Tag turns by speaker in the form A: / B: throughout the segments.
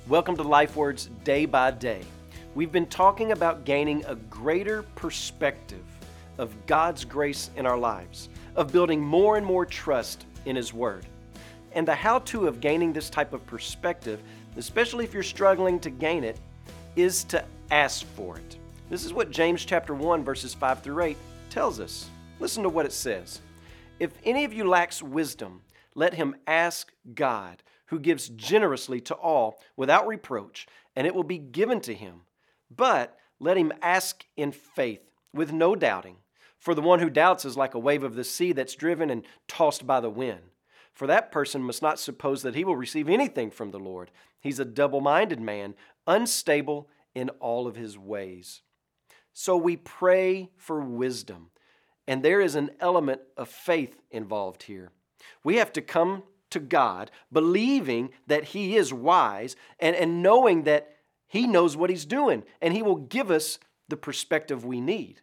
A: Welcome to LifeWords Day by Day. We've been talking about gaining a greater perspective of God's grace in our lives, of building more and more trust in His Word. And the how-to of gaining this type of perspective, especially if you're struggling to gain it, is to ask for it. This is what James chapter 1 verses 5 through 8 tells us. Listen to what it says. If any of you lacks wisdom, let him ask God, who gives generously to all without reproach, and it will be given to him. But let him ask in faith, with no doubting. For the one who doubts is like a wave of the sea that's driven and tossed by the wind. For that person must not suppose that he will receive anything from the Lord. He's a double-minded man, unstable in all of his ways. So we pray for wisdom, and there is an element of faith involved here. We have to come to God believing that He is wise and knowing that He knows what He's doing, and He will give us the perspective we need.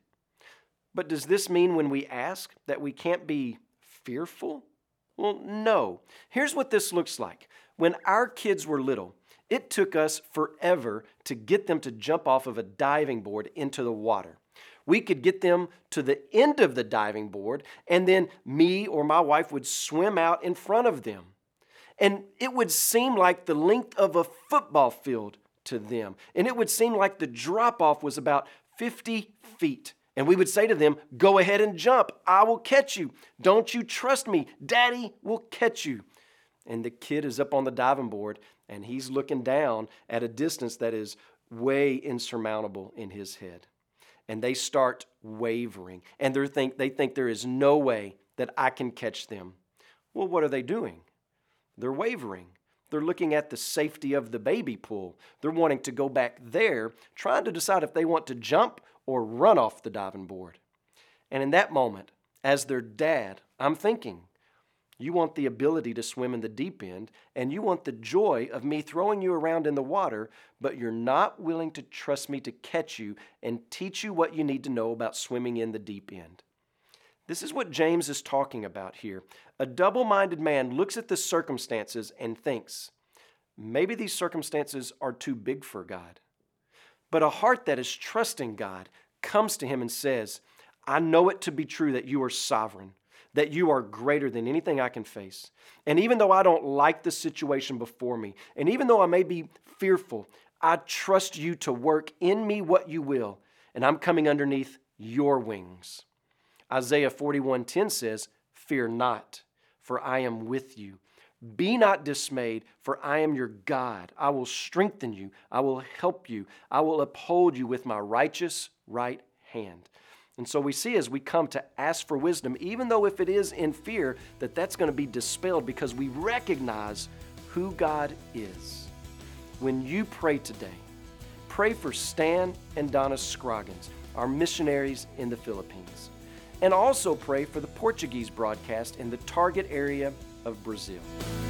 A: But does this mean when we ask that we can't be fearful? Well, no. Here's what this looks like. When our kids were little, it took us forever to get them to jump off of a diving board into the water. We could get them to the end of the diving board, and then me or my wife would swim out in front of them. And it would seem like the length of a football field to them. And it would seem like the drop-off was about 50 feet. And we would say to them, go ahead and jump. I will catch you. Don't you trust me? Daddy will catch you. And the kid is up on the diving board, and he's looking down at a distance that is way insurmountable in his head. And they start wavering, and they think there is no way that I can catch them. Well, what are they doing? They're wavering. They're looking at the safety of the baby pool. They're wanting to go back there, trying to decide if they want to jump or run off the diving board. And in that moment, as their dad, I'm thinking, you want the ability to swim in the deep end, and you want the joy of me throwing you around in the water, but you're not willing to trust me to catch you and teach you what you need to know about swimming in the deep end. This is what James is talking about here. A double-minded man looks at the circumstances and thinks, maybe these circumstances are too big for God. But a heart that is trusting God comes to him and says, I know it to be true that you are sovereign, that you are greater than anything I can face. And even though I don't like the situation before me, and even though I may be fearful, I trust you to work in me what you will, and I'm coming underneath your wings. Isaiah 41:10 says, fear not, for I am with you. Be not dismayed, for I am your God. I will strengthen you. I will help you. I will uphold you with my righteous right hand. And so we see as we come to ask for wisdom, even though if it is in fear, that's going to be dispelled because we recognize who God is. When you pray today, pray for Stan and Donna Scroggins, our missionaries in the Philippines. And also pray for the Portuguese broadcast in the target area of Brazil.